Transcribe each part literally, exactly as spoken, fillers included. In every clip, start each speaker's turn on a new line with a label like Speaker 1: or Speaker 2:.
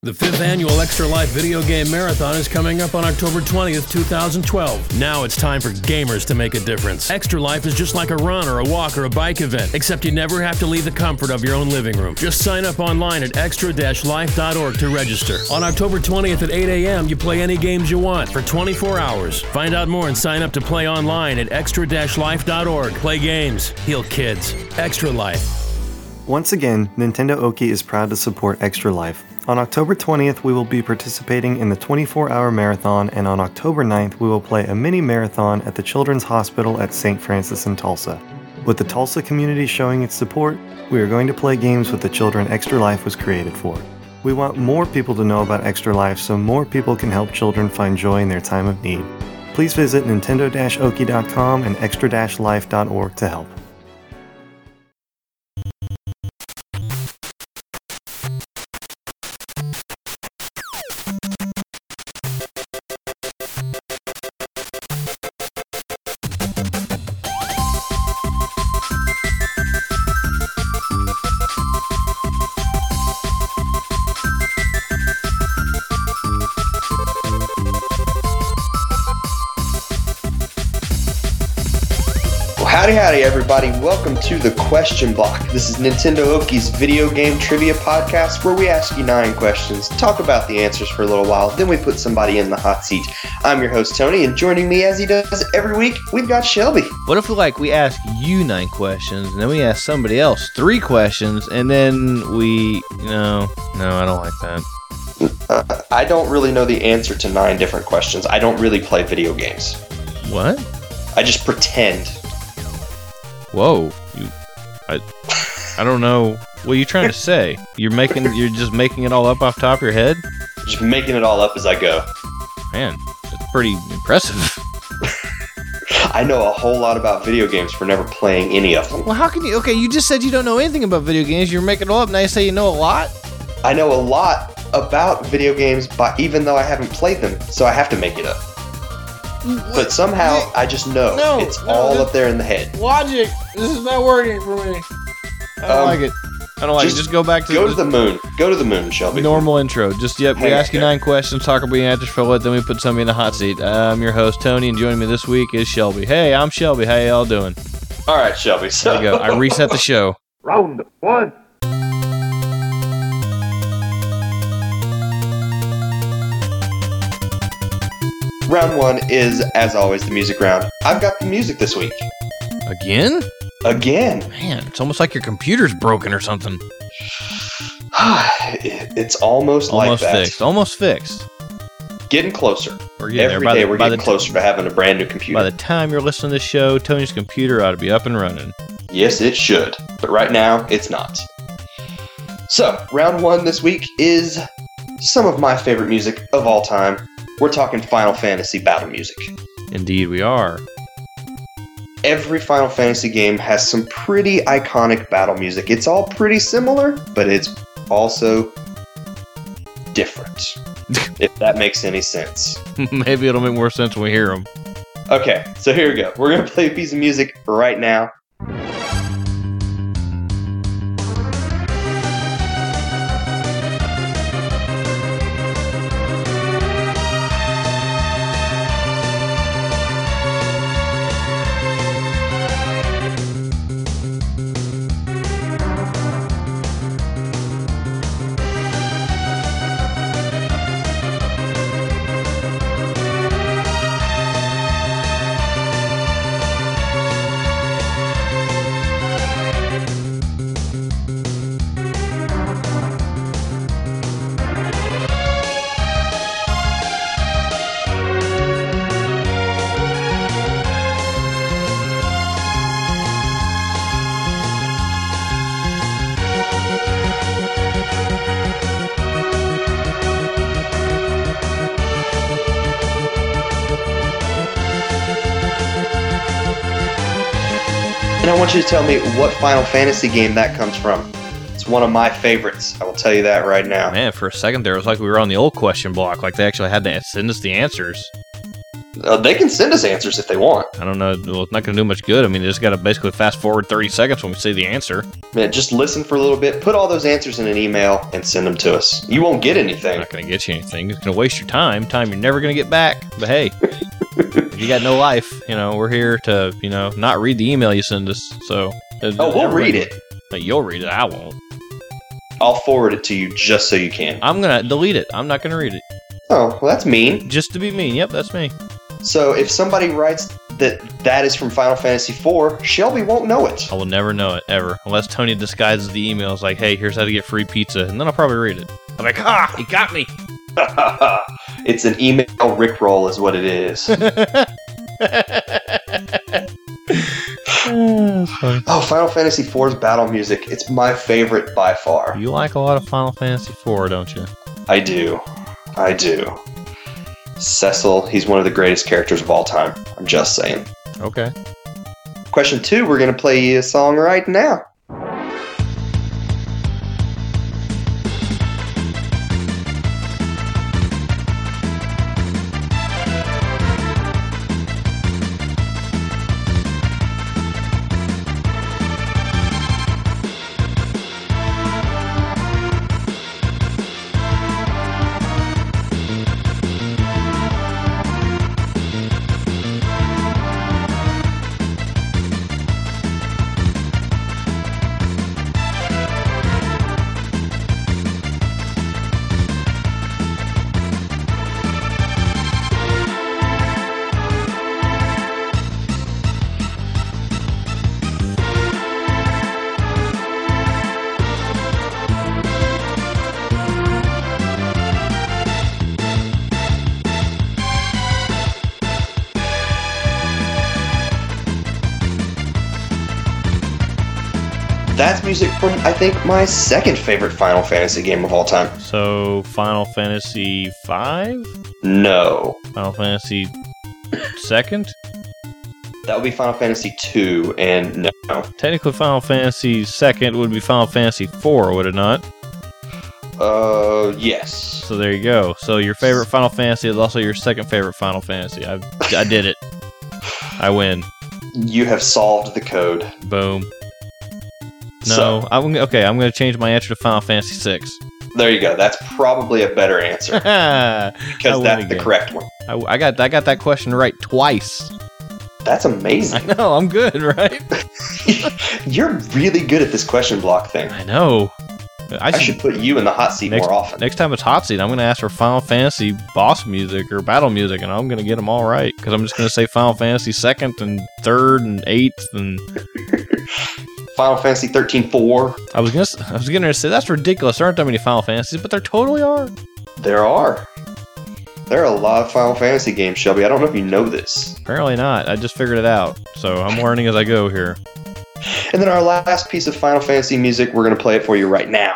Speaker 1: The fifth annual Extra Life Video Game Marathon is coming up on October twentieth, two thousand twelve. Now it's time for gamers to make a difference. Extra Life is just like a run or a walk or a bike event, except you never have to leave the comfort of your own living room. Just sign up online at extra dash life dot org to register. On October twentieth at eight a.m., you play any games you want for twenty-four hours. Find out more and sign up to play online at extra dash life dot org. Play games, heal kids. Extra Life.
Speaker 2: Once again, Nintendo Oki is proud to support Extra Life. On October twentieth, we will be participating in the twenty-four hour marathon, and on October ninth, we will play a mini marathon at the Children's Hospital at Saint Francis in Tulsa. With the Tulsa community showing its support, we are going to play games with the children Extra Life was created for. We want more people to know about Extra Life so more people can help children find joy in their time of need. Please visit nintendo dash oki dot com and extra dash life dot org to help.
Speaker 3: Howdy, howdy, everybody. Welcome to the Question Block. This is Nintendo Oki's video game trivia podcast where we ask you nine questions, talk about the answers for a little while, then we put somebody in the hot seat. I'm your host, Tony, and joining me as he does every week, we've got Shelby.
Speaker 4: What if, like, we ask you nine questions, and then we ask somebody else three questions, and then we, you know, no, I don't like that.
Speaker 3: Uh, I don't really know the answer to nine different questions. I don't really play video games.
Speaker 4: What?
Speaker 3: I just pretend.
Speaker 4: Whoa, you, I, I don't know. What are you trying to say? You're making, you're just making it all up off the top of your head?
Speaker 3: Just making it all up as I go.
Speaker 4: Man, that's pretty impressive.
Speaker 3: I know a whole lot about video games for never playing any of them.
Speaker 4: Well, how can you? Okay, you just said you don't know anything about video games. You're making it all up. Now you say you know a lot.
Speaker 3: I know a lot about video games, but even though I haven't played them, so I have to make it up. But somehow, I just know.
Speaker 4: No,
Speaker 3: it's
Speaker 4: no,
Speaker 3: all
Speaker 4: this-
Speaker 3: up there in the head.
Speaker 4: Logic. This is not working for me. I don't
Speaker 3: Um,
Speaker 4: like it. I don't like
Speaker 3: just
Speaker 4: it. Just go back to
Speaker 3: Go to
Speaker 4: just
Speaker 3: the moon. Go to the moon, Shelby.
Speaker 4: normal intro. Just yep. We
Speaker 3: Hang on
Speaker 4: ask you
Speaker 3: there.
Speaker 4: nine questions, talk about your answers for what, then we put somebody in the hot seat. I'm your host Tony, and joining me this week is Shelby. Hey, I'm Shelby. How y'all doing?
Speaker 3: All right, Shelby. So
Speaker 4: There you go. I reset the show.
Speaker 5: Round one.
Speaker 3: round one is, as always, the music round. I've got the music this week.
Speaker 4: Again?
Speaker 3: Again.
Speaker 4: Man, it's almost like your computer's broken or something.
Speaker 3: It's almost,
Speaker 4: Almost
Speaker 3: like that.
Speaker 4: fixed. Almost fixed.
Speaker 3: Getting closer.
Speaker 4: We're getting
Speaker 3: Every
Speaker 4: there. By
Speaker 3: day
Speaker 4: the-
Speaker 3: we're
Speaker 4: by
Speaker 3: getting
Speaker 4: the-
Speaker 3: closer to having a brand new computer.
Speaker 4: By the time you're listening to this show, Tony's computer ought to be up and running.
Speaker 3: Yes, it should. But right now, it's not. So, round one this week is some of my favorite music of all time. We're talking Final Fantasy battle music.
Speaker 4: Indeed, we are.
Speaker 3: Every Final Fantasy game has some pretty iconic battle music. It's all pretty similar, but it's also different. If that makes any sense.
Speaker 4: Maybe it'll make more sense when we hear them.
Speaker 3: Okay, so here we go. We're going to play a piece of music right now. And I want you to tell me what Final Fantasy game that comes from. It's one of my favorites. I will tell you that right now.
Speaker 4: Man, for a second there, it was like we were on the old question block. Like they actually had to send us the answers.
Speaker 3: Uh, they can send us answers if they want.
Speaker 4: I don't know. Well, it's not going to do much good. I mean, they just got to basically fast forward thirty seconds when we see the answer.
Speaker 3: Man, just listen for a little bit, put all those answers in an email, and send them to us. You won't get anything.
Speaker 4: Not going to get you anything. It's going to waste your time. Time you're never going to get back. But hey, if you got no life, you know, we're here to, you know, not read the email you send us. So.
Speaker 3: Oh, we'll read it.
Speaker 4: But you'll read it. I won't.
Speaker 3: I'll forward it to you just so you can.
Speaker 4: I'm going to delete it. I'm not going to read it.
Speaker 3: Oh, well, that's mean.
Speaker 4: Just to be mean. Yep, that's me.
Speaker 3: So if somebody writes that that is from Final Fantasy four, Shelby won't know it.
Speaker 4: I will never know it, ever. Unless Tony disguises the email as like, hey, here's how to get free pizza. And then I'll probably read it. I'm like, ah, he got me.
Speaker 3: It's an email rickroll is what it is. Oh, Final Fantasy four's battle music. It's my favorite by far.
Speaker 4: You like a lot of Final Fantasy four, don't you?
Speaker 3: I do. I do. Cecil, he's one of the greatest characters of all time. I'm just saying.
Speaker 4: Okay.
Speaker 3: Question two, we're going to play you a song right now. That's music from, I think, my second favorite Final Fantasy game of all time.
Speaker 4: So, Final Fantasy five?
Speaker 3: No.
Speaker 4: Final Fantasy second?
Speaker 3: That would be Final Fantasy two, and no.
Speaker 4: Technically, Final Fantasy second would be Final Fantasy four, would it not?
Speaker 3: Uh, yes.
Speaker 4: So there you go. So your favorite Final Fantasy is also your second favorite Final Fantasy. I I did it. I win.
Speaker 3: You have solved the code.
Speaker 4: Boom. No,
Speaker 3: So,
Speaker 4: I'm okay. I'm going to change my answer to Final Fantasy six.
Speaker 3: there you go. That's probably a better answer
Speaker 4: I
Speaker 3: because
Speaker 4: win
Speaker 3: that's the
Speaker 4: again.
Speaker 3: correct one.
Speaker 4: I got I got that question right twice.
Speaker 3: That's amazing.
Speaker 4: I know. I'm good, right?
Speaker 3: You're really good at this question block thing.
Speaker 4: I know. I
Speaker 3: I
Speaker 4: should,
Speaker 3: should put you in the hot seat
Speaker 4: next,
Speaker 3: more often.
Speaker 4: next time it's hot seat, I'm going to ask for Final Fantasy boss music or battle music, and I'm going to get them all right because I'm just going to say Final Fantasy second and third and eighth and.
Speaker 3: Final Fantasy thirteen four.
Speaker 4: I was gonna, I was gonna say that's ridiculous. There aren't that many Final Fantasies, but there totally are.
Speaker 3: There are. There are a lot of Final Fantasy games, Shelby. I don't know if you know this.
Speaker 4: Apparently not. I just figured it out, so I'm learning as I go here.
Speaker 3: And then our last piece of Final Fantasy music, we're going to play it for you right now.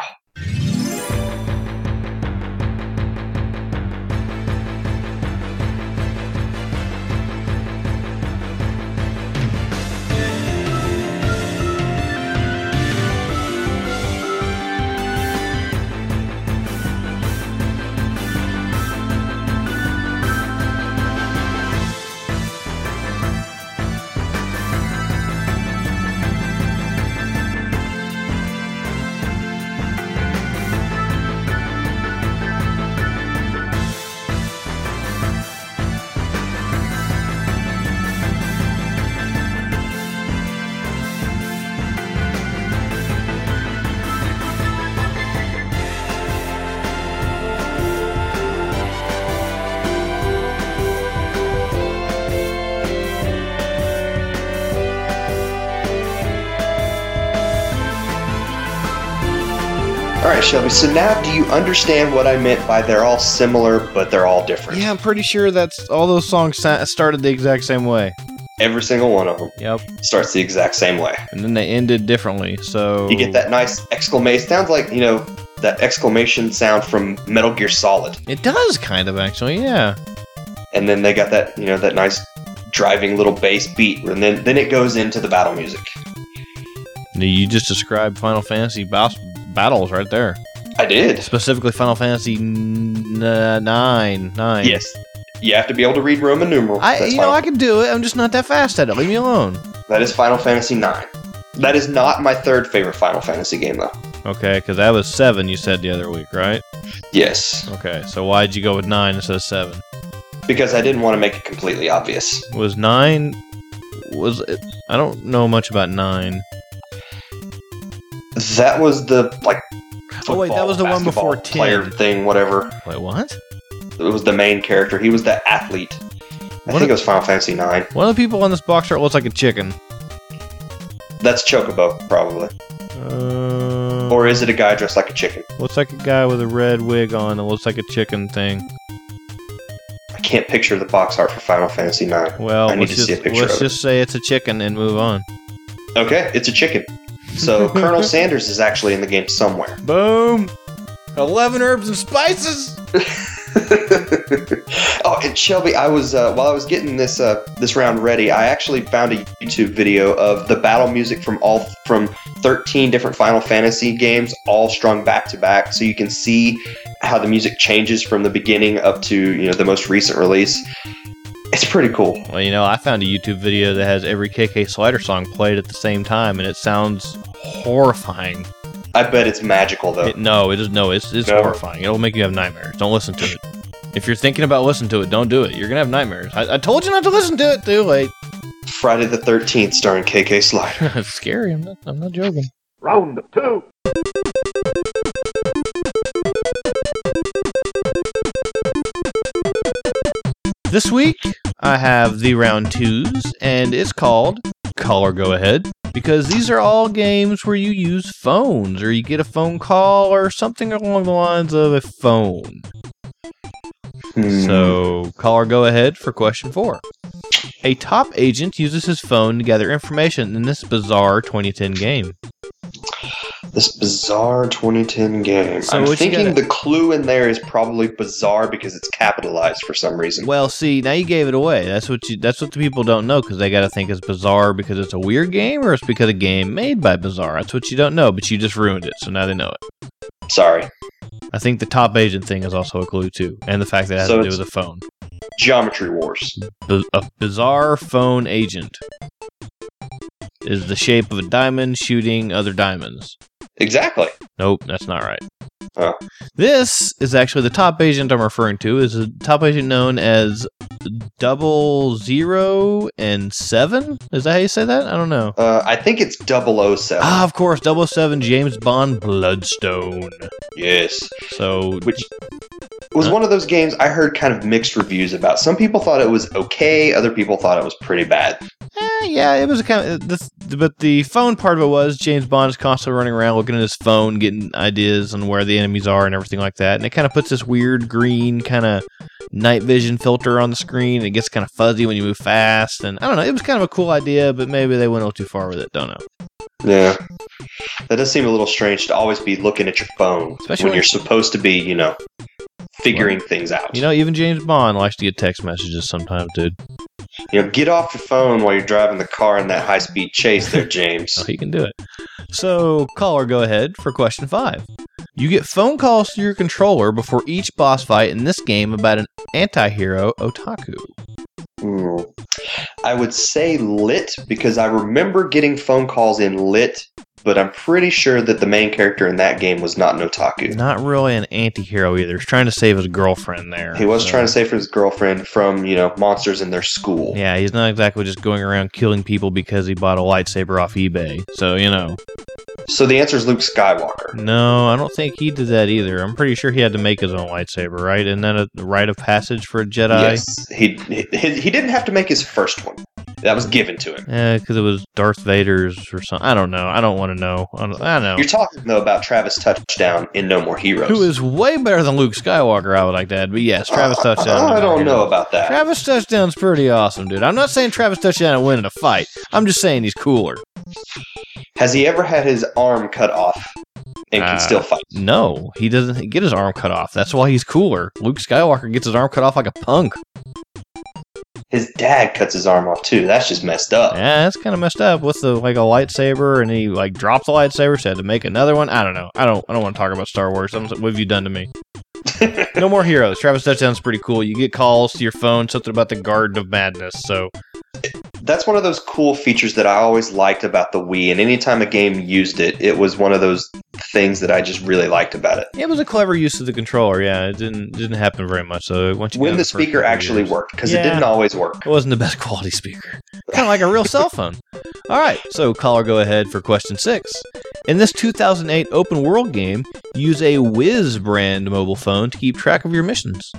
Speaker 3: All right, Shelby. So now do you understand what I meant by they're all similar, but they're all different?
Speaker 4: Yeah, I'm pretty sure that's all those songs sa- started the exact same way.
Speaker 3: Every single one of them
Speaker 4: Yep.
Speaker 3: starts the exact same way.
Speaker 4: And then they ended differently. So
Speaker 3: You get that nice exclamation. Sounds like, you know, that exclamation sound from Metal Gear Solid.
Speaker 4: It does kind of actually, yeah.
Speaker 3: And then they got that, you know, that nice driving little bass beat. And then, then it goes into the battle music.
Speaker 4: You just described Final Fantasy boss battles right there.
Speaker 3: I did.
Speaker 4: Specifically Final Fantasy n- uh, nine. Nine.
Speaker 3: Yes. You have to be able to read Roman numerals.
Speaker 4: I,
Speaker 3: That's
Speaker 4: you know,
Speaker 3: Final-
Speaker 4: I can do it. I'm just not that fast at it. Leave me alone.
Speaker 3: That is Final Fantasy nine. That is not my third favorite Final Fantasy game, though.
Speaker 4: Okay, because that was seven you said the other week, right?
Speaker 3: Yes.
Speaker 4: Okay, so why'd you go with nine instead of seven?
Speaker 3: Because I didn't want to make it completely obvious.
Speaker 4: Was nine... Was it... I don't know much about nine.
Speaker 3: That was the, like,
Speaker 4: Oh, wait, that was the one before ten.
Speaker 3: Player thing, whatever.
Speaker 4: Wait, what?
Speaker 3: It was the main character. He was the athlete. I
Speaker 4: What
Speaker 3: think
Speaker 4: a-
Speaker 3: it was Final Fantasy nine.
Speaker 4: One of the people on this box art looks like a chicken.
Speaker 3: That's Chocobo, probably.
Speaker 4: Uh,
Speaker 3: Or is it a guy dressed like a chicken?
Speaker 4: looks like a guy with a red wig on. It looks like a chicken thing.
Speaker 3: I can't picture the box art for Final Fantasy nine.
Speaker 4: Well,
Speaker 3: I need
Speaker 4: let's
Speaker 3: to see a
Speaker 4: just,
Speaker 3: picture
Speaker 4: let's
Speaker 3: of it.
Speaker 4: just say it's a chicken and move on.
Speaker 3: Okay, it's a chicken. So Colonel Sanders is actually in the game somewhere.
Speaker 4: Boom! eleven herbs and spices!
Speaker 3: Oh, and Shelby, I was uh, while I was getting this uh, this round ready, I actually found a YouTube video of the battle music from all from thirteen different Final Fantasy games, all strung back to back, so you can see how the music changes from the beginning up to you know the most recent release. It's pretty cool.
Speaker 4: Well, you know, I found a YouTube video that has every K K Slider song played at the same time, and it sounds horrifying.
Speaker 3: I bet it's magical though.
Speaker 4: It, no, it is no, it's it's
Speaker 3: No.
Speaker 4: horrifying. It'll make you have nightmares. Don't listen to it. If you're thinking about listening to it, don't do it. You're gonna have nightmares. I, I told you not to listen to it. Too late.
Speaker 3: Friday the thirteenth, starring K K Slider.
Speaker 4: It's scary. I'm not. I'm not joking.
Speaker 5: Round two.
Speaker 4: This week, I have the round twos, and it's called Call or Go Ahead, because these are all games where you use phones, or you get a phone call, or something along the lines of a phone.
Speaker 3: Hmm.
Speaker 4: So, call or go ahead for question four. A top agent uses his phone to gather information in this bizarre twenty ten game.
Speaker 3: This bizarre twenty ten game.
Speaker 4: So
Speaker 3: I'm
Speaker 4: what you
Speaker 3: thinking
Speaker 4: gotta-
Speaker 3: the clue in there is probably bizarre because it's capitalized for some reason.
Speaker 4: Well, see, now you gave it away. That's what you. That's what the people don't know, because they got to think it's bizarre because it's a weird game, or it's because a game made by Bizarre. That's what you don't know, but you just ruined it, so now they know it.
Speaker 3: Sorry.
Speaker 4: I think the top agent thing is also a clue too, and the fact that it has
Speaker 3: So
Speaker 4: to do
Speaker 3: it's-
Speaker 4: with a phone.
Speaker 3: Geometry Wars.
Speaker 4: B- a bizarre phone agent is the shape of a diamond shooting other diamonds.
Speaker 3: Exactly.
Speaker 4: Nope, that's not right.
Speaker 3: Oh.
Speaker 4: This is actually the top agent I'm referring to. Is a top agent known as Double Zero and Seven. Is that how you say that? I don't know.
Speaker 3: Uh, I think it's double oh seven.
Speaker 4: Ah, of course, Double Seven James Bond Bloodstone.
Speaker 3: Yes.
Speaker 4: So,
Speaker 3: Which was
Speaker 4: Huh?
Speaker 3: one of those games I heard kind of mixed reviews about. Some people thought it was okay. Other people thought it was pretty bad.
Speaker 4: eh, yeah, it was a kind of. This, but the phone part of it was James Bond is constantly running around looking at his phone, getting ideas on where the enemies are and everything like that. And it kind of puts this weird green kind of night vision filter on the screen. It gets kind of fuzzy when you move fast. And I don't know, it was kind of a cool idea, but maybe they went a little too far with it. Don't know.
Speaker 3: Yeah. That does seem a little strange to always be looking at your phone
Speaker 4: Especially
Speaker 3: when
Speaker 4: when-
Speaker 3: you're supposed to be, you know, figuring things out.
Speaker 4: You know, even James Bond likes to get text messages sometimes, dude.
Speaker 3: You know, get off your phone while you're driving the car in that high-speed chase there, James.
Speaker 4: Oh, he can do it. So, caller, go ahead for question five. You get phone calls to your controller before each boss fight in this game about an anti-hero otaku.
Speaker 3: Hmm. I would say Lit because I remember getting phone calls in Lit, but I'm pretty sure that the main character in that game was not an otaku.
Speaker 4: Not really an anti-hero either. He's trying to save his girlfriend there.
Speaker 3: He was
Speaker 4: so-
Speaker 3: trying to save his girlfriend from, you know, monsters in their school.
Speaker 4: Yeah, he's not exactly just going around killing people because he bought a lightsaber off eBay. So, you know.
Speaker 3: So the answer is Luke Skywalker.
Speaker 4: No, I don't think he did that either. I'm pretty sure he had to make his own lightsaber, right? Isn't that a rite of passage for a Jedi?
Speaker 3: Yes, he, he he didn't have to make his first one. That was given to him.
Speaker 4: Yeah, because it was Darth Vader's or something. I don't know. I don't want to know. I don't, I know.
Speaker 3: You're talking though about Travis Touchdown in No More Heroes.
Speaker 4: Who is way better than Luke Skywalker, I would like to add. But yes, Travis
Speaker 3: Uh,
Speaker 4: Touchdown.
Speaker 3: I don't know about that.
Speaker 4: Travis Touchdown's pretty awesome, dude. I'm not saying Travis Touchdown will win in a fight. I'm just saying he's cooler.
Speaker 3: Has he ever had his arm cut off and can
Speaker 4: Uh,
Speaker 3: still fight?
Speaker 4: No, he doesn't get his arm cut off. That's why he's cooler. Luke Skywalker gets his arm cut off like a punk.
Speaker 3: His dad cuts his arm off too. That's just messed up.
Speaker 4: Yeah, that's kind of messed up with the like a lightsaber, and he like dropped the lightsaber, so had to make another one. I don't know. I don't. I don't want to talk about Star Wars. I'm, what have you done to me? No more heroes. Travis Touchdown's pretty cool. You get calls to your phone, something about the Garden of Madness. So
Speaker 3: that's one of those cool features that I always liked about the Wii. And anytime a game used it, it was one of those things that I just really liked about it.
Speaker 4: It was a clever use of the controller. Yeah, it didn't didn't happen very much. So once you
Speaker 3: when the speaker actually
Speaker 4: years,
Speaker 3: worked, because
Speaker 4: yeah,
Speaker 3: it didn't always work.
Speaker 4: It wasn't the best quality speaker. Kind of like a real cell phone. All right, so caller, go ahead for question six. In this two thousand eight open world game, use a Wiz brand mobile phone to keep track of your missions.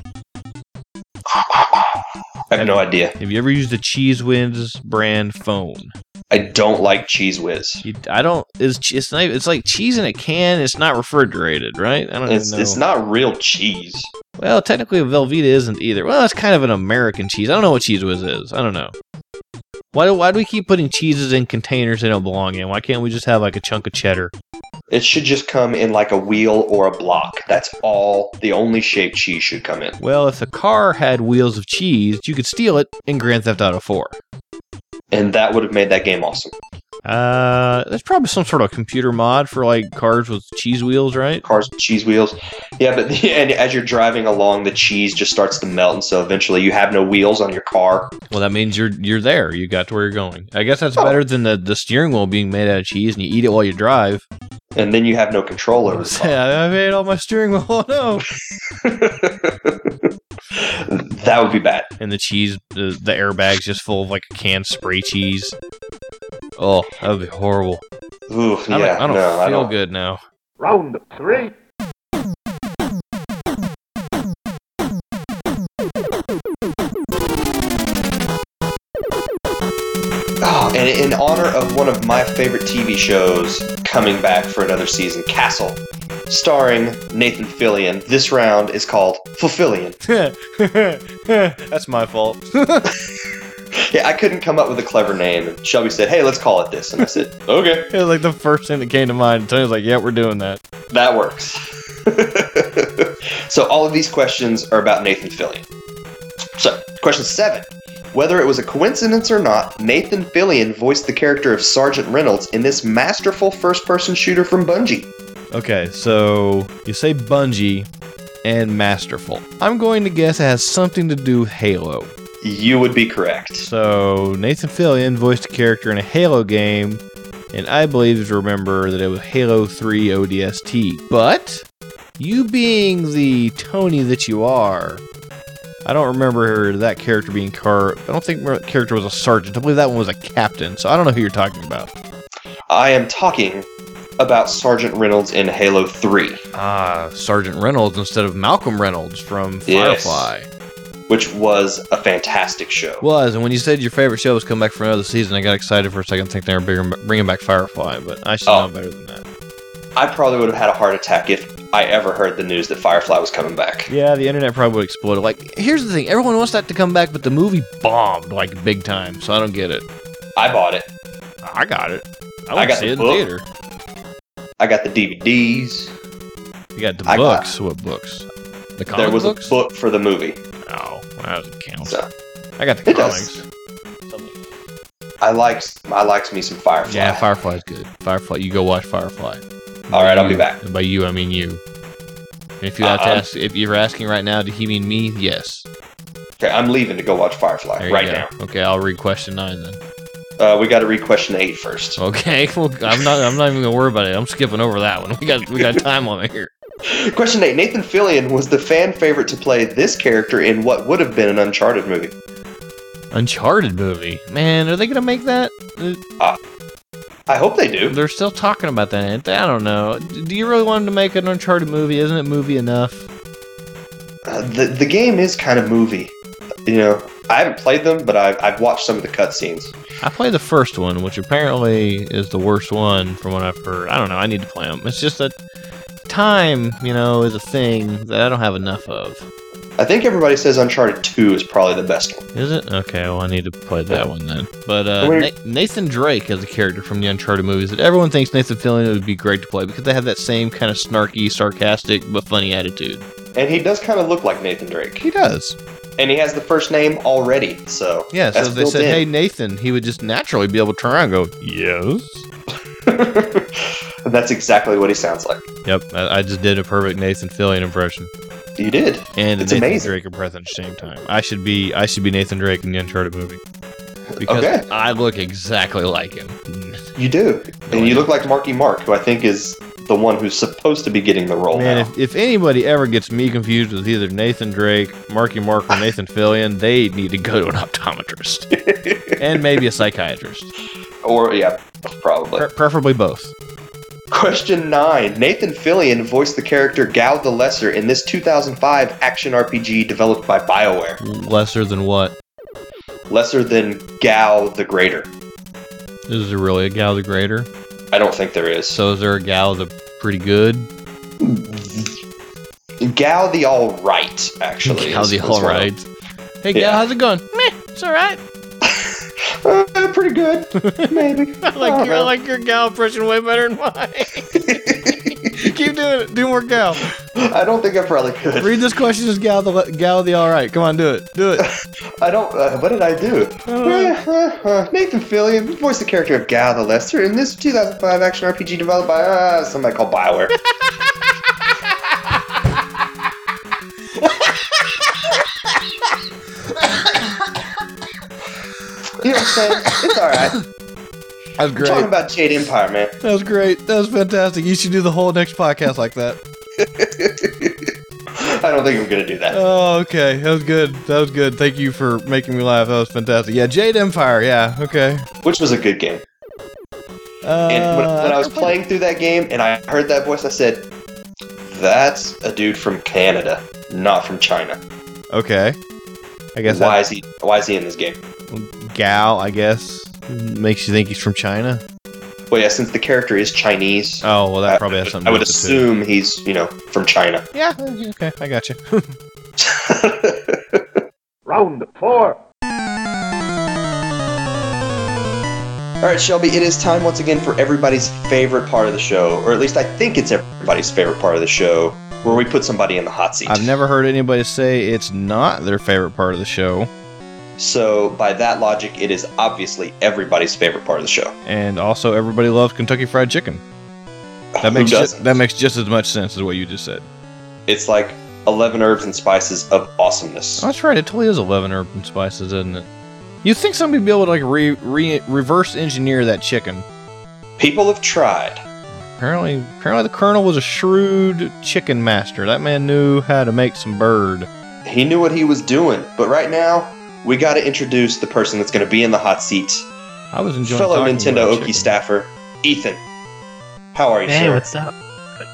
Speaker 3: I have no idea.
Speaker 4: Have you ever used a Cheese Whiz brand phone?
Speaker 3: I don't like Cheese Whiz.
Speaker 4: You, I don't. It's it's not. It's like cheese in a can. It's not refrigerated, right? I don't
Speaker 3: It's
Speaker 4: even know.
Speaker 3: it's not real cheese.
Speaker 4: Well, technically, Velveeta isn't either. Well, it's kind of an American cheese. I don't know what Cheese Whiz is. I don't know. Why do why do we keep putting cheeses in containers they don't belong in? Why can't we just have like a chunk of cheddar?
Speaker 3: It should just come in like a wheel or a block. That's all. The only shape cheese should come in.
Speaker 4: Well, if the car had wheels of cheese, you could steal it in Grand Theft Auto four.
Speaker 3: And that would have made that game awesome.
Speaker 4: Uh, there's probably some sort of computer mod for like cars with cheese wheels, right?
Speaker 3: Cars with cheese wheels. Yeah, but the, and as you're driving along, the cheese just starts to melt, and so eventually you have no wheels on your car.
Speaker 4: Well, that means you're you're there. You got to where you're going. I guess that's
Speaker 3: Oh.
Speaker 4: better than the, the steering wheel being made out of cheese and you eat it while you drive.
Speaker 3: And then you have no control over the car.
Speaker 4: Yeah, I made all my steering wheel. Oh no!
Speaker 3: That would be bad.
Speaker 4: And the cheese, the, the airbag's just full of like a canned spray cheese. Oh, that would be horrible.
Speaker 3: Ooh,
Speaker 4: I don't,
Speaker 3: yeah,
Speaker 4: I don't
Speaker 3: no, I
Speaker 4: feel
Speaker 3: don't.
Speaker 4: good now.
Speaker 5: Round three.
Speaker 3: Oh, and in honor of one of my favorite T V shows coming back for another season, Castle, starring Nathan Fillion, this round is called Fulfillion.
Speaker 4: That's my fault.
Speaker 3: Yeah, I couldn't come up with a clever name, and Shelby said, hey, let's call it this. And I said, okay,
Speaker 4: It was like the first thing that came to mind. Tony's like, yeah, we're doing that.
Speaker 3: that works. So all of these questions are about Nathan Fillion. So, question seven. Whether it was a coincidence or not, Nathan Fillion voiced the character of Sergeant Reynolds in this masterful first-person shooter from Bungie.
Speaker 4: Okay, so you say Bungie and masterful. I'm going to guess it has something to do with Halo.
Speaker 3: You would be correct.
Speaker 4: So Nathan Fillion voiced a character in a Halo game, and I believe to remember that it was Halo three O D S T. But you being the Tony that you are, I don't remember that character being car. I don't think that character was a sergeant. I believe that one was a captain. So I don't know who you're talking about.
Speaker 3: I am talking about Sergeant Reynolds in Halo three,
Speaker 4: Ah, Sergeant Reynolds instead of Malcolm Reynolds from
Speaker 3: Yes.
Speaker 4: Firefly.
Speaker 3: which was a fantastic show.
Speaker 4: Was, and when you said your favorite show was come back for another season, I got excited for a second, thinking they were bringing, bringing back Firefly, but I should
Speaker 3: Oh.
Speaker 4: know better than that.
Speaker 3: I probably would have had a heart attack if I ever heard the news that Firefly was coming back.
Speaker 4: Yeah, the internet probably would explode. Like, here's the thing: everyone wants that to come back, but the movie bombed like big time, so I don't get it.
Speaker 3: I bought it.
Speaker 4: I got it. I,
Speaker 3: I
Speaker 4: went
Speaker 3: got
Speaker 4: to see
Speaker 3: the
Speaker 4: it in
Speaker 3: book.
Speaker 4: theater.
Speaker 3: I got the D V Ds.
Speaker 4: You got the
Speaker 3: I got-
Speaker 4: books. What books? The comic
Speaker 3: There was
Speaker 4: books?
Speaker 3: a book for the movie.
Speaker 4: Oh, that doesn't count.
Speaker 3: So
Speaker 4: I got the
Speaker 3: It does.
Speaker 4: comics.
Speaker 3: I likes I likes me some Firefly.
Speaker 4: Yeah, Firefly's good. Firefly, you go watch Firefly.
Speaker 3: All right, I'll
Speaker 4: You-
Speaker 3: be back.
Speaker 4: And by you, I mean you. And if you have to
Speaker 3: Uh-uh.
Speaker 4: ask, if you're asking right now, did he mean me? Yes.
Speaker 3: Okay, I'm leaving to go watch Firefly
Speaker 4: There you
Speaker 3: right
Speaker 4: go.
Speaker 3: now.
Speaker 4: Okay, I'll read question nine then.
Speaker 3: Uh, we got to read question eight first.
Speaker 4: Okay, well, I'm not. I'm not even gonna worry about it. I'm skipping over that one. We got. We got time on it here.
Speaker 3: Question eight. Nathan Fillion was the fan favorite to play this character in what would have been an Uncharted movie.
Speaker 4: Uncharted movie. Man, are they gonna make that? Uh,
Speaker 3: I hope they do.
Speaker 4: They're still talking about that, ain't they? I don't know. Do you really want them to make an Uncharted movie? Isn't it movie enough?
Speaker 3: Uh, the the game is kind of movie. You know, I haven't played them, but I've I've watched some of the cutscenes.
Speaker 4: I played the first one, which apparently is the worst one from what I've heard. I don't know. I need to play them. It's just that time, you know, is a thing that I don't have enough of.
Speaker 3: I think everybody says Uncharted two is probably the best one.
Speaker 4: Is it? Okay, well, I need to play that one then. But uh,
Speaker 3: Where-
Speaker 4: Na- Nathan Drake is a character from the Uncharted movies that everyone thinks Nathan Fillion would be great to play because they have that same kind of snarky, sarcastic, but funny attitude.
Speaker 3: And he does kind of look like Nathan Drake.
Speaker 4: He does.
Speaker 3: And he has the first name already, so
Speaker 4: Yeah, so
Speaker 3: that's
Speaker 4: if they
Speaker 3: built
Speaker 4: said,
Speaker 3: in.
Speaker 4: hey, Nathan, he would just naturally be able to turn around and go, yes.
Speaker 3: And that's exactly what he sounds like.
Speaker 4: Yep, I, I just did a perfect Nathan Fillion impression.
Speaker 3: You did.
Speaker 4: And
Speaker 3: It's
Speaker 4: Nathan
Speaker 3: amazing.
Speaker 4: Drake are present at the same time. I should be I should be Nathan Drake in the Uncharted movie. Because
Speaker 3: Okay.
Speaker 4: I look exactly like him.
Speaker 3: You do. And you look like Marky Mark, who I think is the one who's supposed to be getting the role
Speaker 4: Man,
Speaker 3: now.
Speaker 4: if, if anybody ever gets me confused with either Nathan Drake, Marky Mark, or Nathan Fillion, they need to go to an optometrist. And maybe a psychiatrist.
Speaker 3: Or, yeah, probably.
Speaker 4: Pre- preferably both.
Speaker 3: Question nine. Nathan Fillion voiced the character Gao the Lesser in this two thousand five action R P G developed by BioWare.
Speaker 4: Lesser than what?
Speaker 3: Lesser than Gao the Greater.
Speaker 4: Is there really a Gal the Greater?
Speaker 3: I don't think there is.
Speaker 4: So is there a Gal the pretty good?
Speaker 3: Gao the Alright, actually.
Speaker 4: Gal
Speaker 3: is-
Speaker 4: the
Speaker 3: is one of-
Speaker 4: alright. Hey Gal,
Speaker 3: Yeah.
Speaker 4: how's it going? Meh, it's alright.
Speaker 3: Uh, pretty good. Maybe.
Speaker 4: I like
Speaker 3: I
Speaker 4: your, I
Speaker 3: don't
Speaker 4: like your Gal impression way better than mine. Keep doing it. Do more Gal.
Speaker 3: know. I don't think I probably could.
Speaker 4: Read this question as Gal the Gal the alright. Come on, do it. Do it.
Speaker 3: I don't. Uh, what did I do? Uh, uh, uh, Nathan Fillion voiced the character of Gao the Lesser in this two thousand five action R P G developed by uh, somebody called BioWare. You know what I'm saying? It's alright.
Speaker 4: That was
Speaker 3: We're talking
Speaker 4: great.
Speaker 3: about Jade Empire, man.
Speaker 4: That was great. That was fantastic. You should do the whole next podcast like that.
Speaker 3: I don't think I'm gonna do that.
Speaker 4: Oh, okay. That was good. That was good. Thank you for making me laugh. That was fantastic. Yeah, Jade Empire. Yeah, okay.
Speaker 3: Which was a good game.
Speaker 4: Uh,
Speaker 3: And when, when I was playing through that game and I heard that voice, I said, "That's a dude from Canada, not from China.
Speaker 4: Okay. I guess
Speaker 3: Why
Speaker 4: that,
Speaker 3: is he? Why is he in this game?"
Speaker 4: Gal, I guess, makes you think he's from China.
Speaker 3: Well, yeah, since the character is Chinese,
Speaker 4: Oh, well, that
Speaker 3: I,
Speaker 4: probably has something
Speaker 3: I
Speaker 4: to
Speaker 3: would
Speaker 4: do with it,
Speaker 3: assume he's, you know, from China.
Speaker 4: too. Yeah, okay. I got you.
Speaker 5: Round four.
Speaker 3: All right, Shelby, it is time once again for everybody's favorite part of the show, or at least I think it's everybody's favorite part of the show, where we put somebody in the hot seat.
Speaker 4: I've never heard anybody say it's not their favorite part of the show.
Speaker 3: So, by that logic, it is obviously everybody's favorite part of the show.
Speaker 4: And also, everybody loves Kentucky Fried Chicken. That
Speaker 3: Who
Speaker 4: makes just,
Speaker 3: doesn't?
Speaker 4: that makes just as much sense as what you just said.
Speaker 3: It's like eleven herbs and spices of awesomeness.
Speaker 4: Oh, that's right. It totally is eleven herbs and spices, isn't it? You'd think somebody would be able to like re, re, reverse engineer that chicken.
Speaker 3: People have tried.
Speaker 4: Apparently, apparently the Colonel was a shrewd chicken master. That man knew how to make some bird.
Speaker 3: He knew what he was doing, but right now, we got to introduce the person that's going to be in the hot seat.
Speaker 4: I was enjoying
Speaker 3: Fellow
Speaker 4: talking
Speaker 3: Nintendo
Speaker 4: about
Speaker 3: Oki
Speaker 4: chicken.
Speaker 3: staffer, Ethan. How are you,
Speaker 5: Hey,
Speaker 3: sir?
Speaker 5: what's up?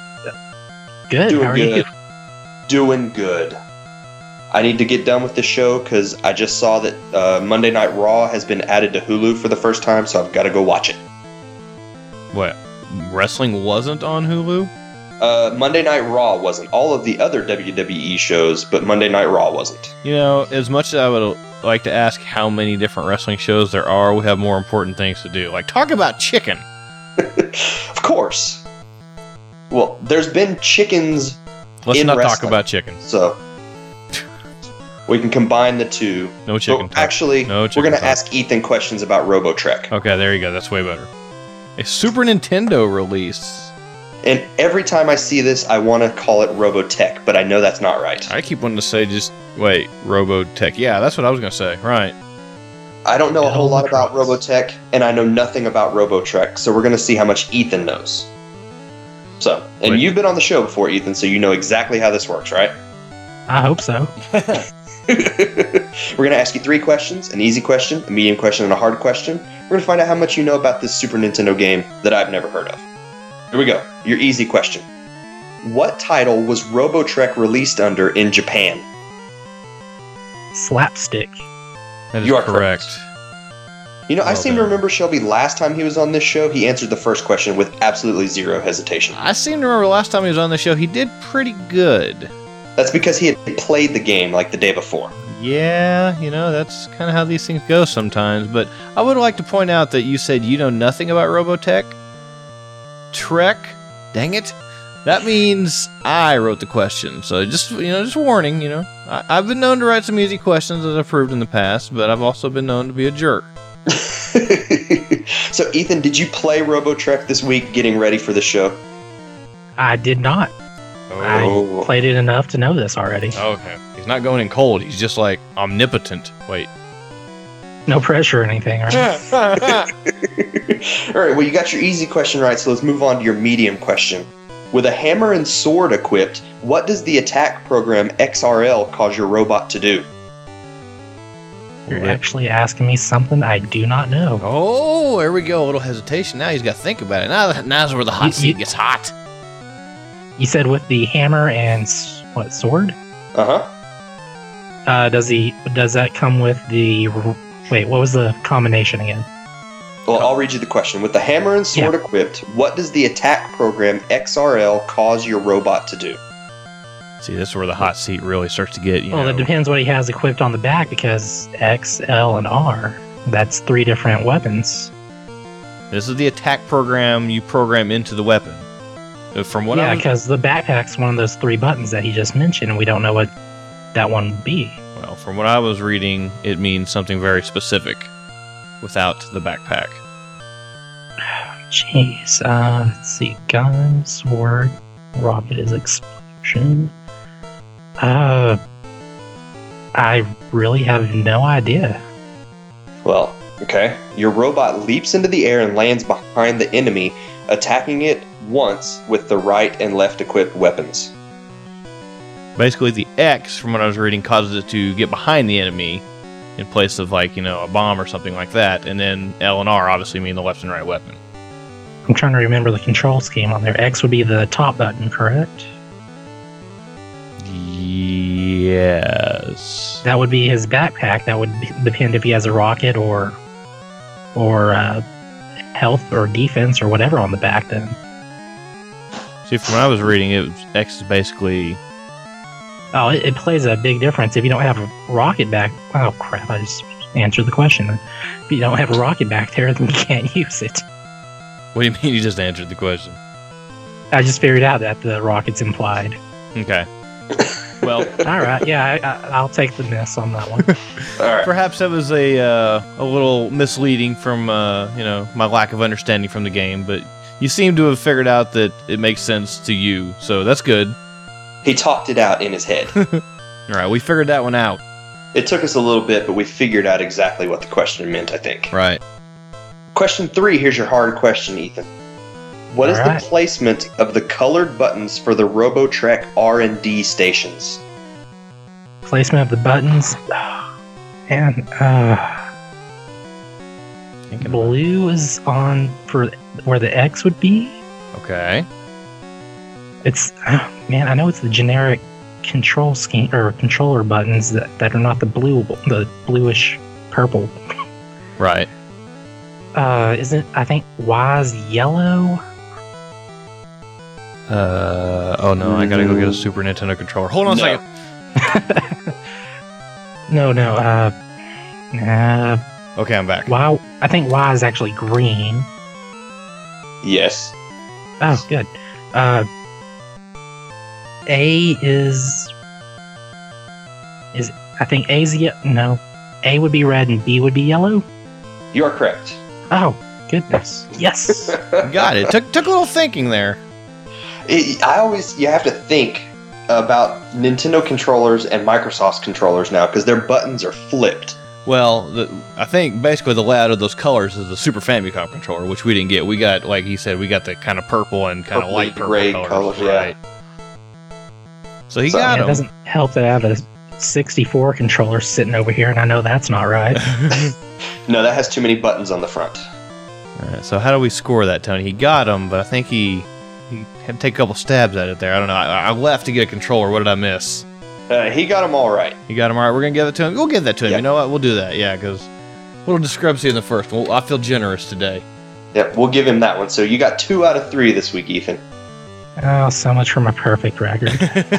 Speaker 5: Good.
Speaker 3: Doing
Speaker 5: How are
Speaker 3: good.
Speaker 5: you?
Speaker 3: Doing good. I need to get done with the show because I just saw that uh, Monday Night Raw has been added to Hulu for the first time, so I've got to go watch it.
Speaker 4: What? Wrestling wasn't on Hulu?
Speaker 3: Uh, Monday Night Raw wasn't. All of the other W W E shows, but Monday Night Raw wasn't.
Speaker 4: You know, as much as I would like to ask how many different wrestling shows there are, we have more important things to do. Like, talk about chicken.
Speaker 3: Of course. Well, there's been chickens,
Speaker 4: Let's
Speaker 3: In
Speaker 4: not talk
Speaker 3: wrestling.
Speaker 4: about chicken.
Speaker 3: so we can combine the two.
Speaker 4: No chicken
Speaker 3: But
Speaker 4: talk.
Speaker 3: actually,
Speaker 4: No
Speaker 3: we're
Speaker 4: chicken
Speaker 3: going to
Speaker 4: talk.
Speaker 3: ask Ethan questions about Robotrek.
Speaker 4: Okay, there you go. That's way better. A Super Nintendo release.
Speaker 3: And every time I see this, I want to call it Robotech, but I know that's not right.
Speaker 4: I keep wanting to say just, wait, Robotech. Yeah, that's what I was going to say. Right.
Speaker 3: I don't know a whole lot about
Speaker 5: Elmatron.
Speaker 3: Robotech, and I know nothing about Robotrek, so we're going to see how much Ethan knows. So, and
Speaker 4: Wait.
Speaker 3: you've been on the show before, Ethan, so you know exactly how this works, right?
Speaker 5: I hope so.
Speaker 3: We're going to ask you three questions, an easy question, a medium question, and a hard question. We're going to find out how much you know about this Super Nintendo game that I've never heard of. Here we go. Your easy question. What title was Robotrek released under in Japan?
Speaker 5: Slapstick.
Speaker 4: That is
Speaker 3: You are
Speaker 4: correct.
Speaker 3: You know, I
Speaker 4: Well
Speaker 3: seem to
Speaker 4: done.
Speaker 3: remember Shelby last time he was on this show, he answered the first question with absolutely zero hesitation.
Speaker 4: I seem to remember last time he was on the show, he did pretty good.
Speaker 3: That's because he had played the game like the day before.
Speaker 4: Yeah, you know, that's kind of how these things go sometimes. But I would like to point out that you said you know nothing about Robotech. Trek? Dang it. That means I wrote the question. So just, you know, just warning, you know. I, I've been known to write some easy questions as I've proved in the past, but I've also been known to be a jerk.
Speaker 3: So, Ethan, did you play Robotrek this week getting ready for the show?
Speaker 5: I did not.
Speaker 3: Oh.
Speaker 5: I played it enough to know this already.
Speaker 4: Okay. He's not going in cold. He's just like omnipotent. Wait.
Speaker 5: No pressure or anything, right?
Speaker 3: All right, well, you got your easy question right, so let's move on to your medium question. With a hammer and sword equipped, what does the attack program X R L cause your robot to do?
Speaker 5: You're actually asking me something I do not know.
Speaker 4: Oh, there we go. A little hesitation. Now he's got to think about it. Now, now's where the hot
Speaker 5: You-
Speaker 4: seat
Speaker 5: you-
Speaker 4: gets hot.
Speaker 5: You said with the hammer and s- what sword?
Speaker 3: Uh-huh.
Speaker 5: Uh, does he? Does that come with the? r- Wait, what was the combination again?
Speaker 3: Well, I'll read you the question. With the hammer and sword
Speaker 5: Yeah.
Speaker 3: equipped, what does the attack program X R L cause your robot to do?
Speaker 4: See, this is where the hot seat really starts to get, you
Speaker 5: Well,
Speaker 4: know.
Speaker 5: it depends what he has equipped on the back because X, L, and R. That's three different weapons.
Speaker 4: This is the attack program you program into the weapon. Uh, From what
Speaker 5: yeah,
Speaker 4: I
Speaker 5: because the backpack's one of those three buttons that he just mentioned, and we don't know what that one would be.
Speaker 4: well, from what I was reading, it means something very specific without the backpack.
Speaker 5: Jeez. Uh, let's see. Gun, sword, rocket is explosion. Uh, I really have no idea.
Speaker 3: Well, okay. Your robot leaps into the air and lands behind the enemy, attacking it once with the right and left equipped weapons.
Speaker 4: Basically, the X, from what I was reading, causes it to get behind the enemy in place of, like, you know, a bomb or something like that. And then L and R obviously mean the left and right weapon.
Speaker 5: I'm trying to remember the control scheme on there. X would be the top button, correct?
Speaker 4: Yes.
Speaker 5: That would be his backpack. That would be- depend if he has a rocket or or uh, health or defense or whatever on the back. Then
Speaker 4: See, from what I was reading, it was, X is basically...
Speaker 5: oh, it, it plays a big difference if you don't have a rocket back. Oh crap! I just answered the question. If you don't have a rocket back there, then you can't use it.
Speaker 4: What do you mean you just answered the question?
Speaker 5: I just figured out that the rocket's implied.
Speaker 4: Okay. Well,
Speaker 5: All right, yeah, I, I, I'll take the miss on that one.
Speaker 3: All right.
Speaker 4: perhaps that was a uh, a little misleading from uh, you know, my lack of understanding from the game, but you seem to have figured out that it makes sense to you, so that's good.
Speaker 3: He talked it out in his head.
Speaker 4: All right, we figured that one out.
Speaker 3: It took us a little bit, but we figured out exactly what the question meant, I think.
Speaker 4: Right.
Speaker 3: Question three, here's your hard question, Ethan. What is
Speaker 5: Alright.
Speaker 3: the placement of the colored buttons for the RoboTrek R and D stations?
Speaker 5: Placement of the buttons, and uh,
Speaker 4: Thinking about
Speaker 5: blue is on for where the X would be.
Speaker 4: it. Okay.
Speaker 5: It's oh, man, I know it's the generic control scheme or controller buttons that, that are not the blue, the bluish purple.
Speaker 4: Right.
Speaker 5: Uh, isn't I think Y is yellow?
Speaker 4: Uh, oh no, I gotta go get a Super Nintendo controller. Hold on a
Speaker 3: No.
Speaker 4: second.
Speaker 5: No, no. Uh, uh,
Speaker 4: Okay, I'm back.
Speaker 5: Y. I think Y is actually green.
Speaker 3: Yes.
Speaker 5: Oh, good. Uh, A is is I think A's ye- no. A would be red and B would be yellow.
Speaker 3: You are correct.
Speaker 5: Oh, goodness. Yes.
Speaker 4: Got it. Took took a little thinking there.
Speaker 3: It, I always, you have to think about Nintendo controllers and Microsoft controllers now because their buttons are flipped.
Speaker 4: Well, the, I think basically the layout of those colors is the Super Famicom controller, which we didn't get. We got, like he said, we got the kind of purple and kind of
Speaker 3: Purpley
Speaker 4: light purple
Speaker 3: gray
Speaker 4: colors.
Speaker 3: colors, yeah.
Speaker 4: Right. So he
Speaker 3: So,
Speaker 4: got
Speaker 5: Yeah, it
Speaker 4: him.
Speaker 5: doesn't help that I have a sixty-four controller sitting over here, and I know that's not right.
Speaker 3: No, that has too many buttons on the front.
Speaker 4: All right, so how do we score that, Tony? He got him, but I think he he had to take a couple stabs at it there. I don't know. I, I left to get a controller. What did I miss?
Speaker 3: Uh, he got them all right.
Speaker 4: He got him. All right, we're gonna give it to him. We'll give that to him.
Speaker 3: Yeah.
Speaker 4: You know what? We'll do that. Yeah, because little discrepancy in the first one. Well, I feel generous today.
Speaker 3: Yep, we'll give him that one. So you got two out of three this week, Ethan.
Speaker 5: Oh, so much for my perfect record.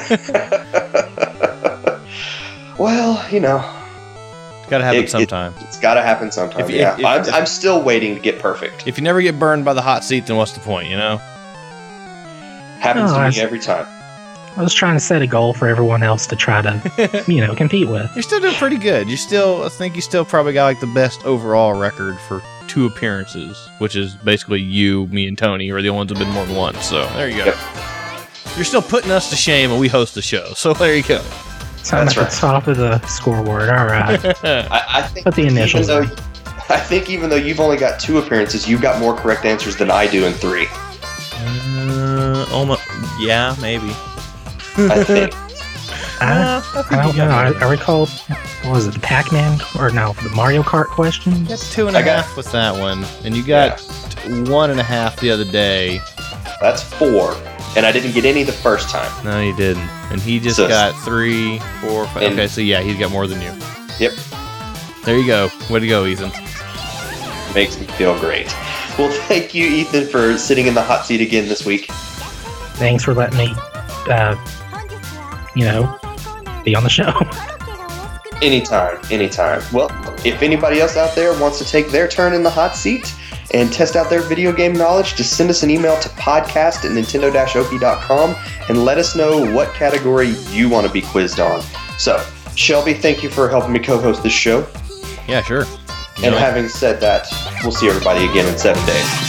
Speaker 3: Well, you know,
Speaker 4: It's gotta happen
Speaker 3: It- it-
Speaker 4: sometime.
Speaker 3: it's got to happen sometime.
Speaker 4: If-
Speaker 3: yeah,
Speaker 4: if- if-
Speaker 3: I'm,
Speaker 4: if-
Speaker 3: I'm still waiting to get perfect.
Speaker 4: If you never get burned by the hot seat, then what's the point? You know?
Speaker 3: Happens
Speaker 5: Oh,
Speaker 3: to
Speaker 5: I
Speaker 3: me
Speaker 5: s-
Speaker 3: every time.
Speaker 5: I was trying to set a goal for everyone else to try to, you know, compete with.
Speaker 4: You're still doing pretty good. You still, I think you still probably got like the best overall record for two appearances, which is basically you, me, and Tony are the only ones who've been more than once. So there you go.
Speaker 3: Yep.
Speaker 4: you're still putting us to shame, and we host the show. So there you go.
Speaker 5: So I'm at the top of the scoreboard. All right.
Speaker 3: I, I think
Speaker 5: Put the initials.
Speaker 3: Even though, I think even though you've only got two appearances, you've got more correct answers than I do in three.
Speaker 4: Uh, almost. Yeah, maybe.
Speaker 3: I think.
Speaker 5: I, I don't know. I, I recall, what was it, the Pac-Man, or no, the Mario Kart question?
Speaker 4: That's two and a
Speaker 3: I got-
Speaker 4: half with that one, and you got one and a half the other day.
Speaker 3: That's four, and I didn't get any the first time.
Speaker 4: No, you didn't, and he just
Speaker 3: So-
Speaker 4: got three, four, five.
Speaker 3: And-
Speaker 4: Okay, so yeah, he's got more than you.
Speaker 3: Yep,
Speaker 4: There you go. Way to go, Ethan.
Speaker 3: makes me feel great. Well, thank you, Ethan, for sitting in the hot seat again this week.
Speaker 5: Thanks for letting me, uh, you know, be on the show.
Speaker 3: Anytime, anytime. Well, if anybody else out there wants to take their turn in the hot seat and test out their video game knowledge, just send us an email to podcast at nintendo dash oki dot com and let us know what category you want to be quizzed on. So, Shelby, thank you for helping me co-host this show.
Speaker 4: Yeah, sure.
Speaker 3: And having said that, we'll see everybody again in seven days.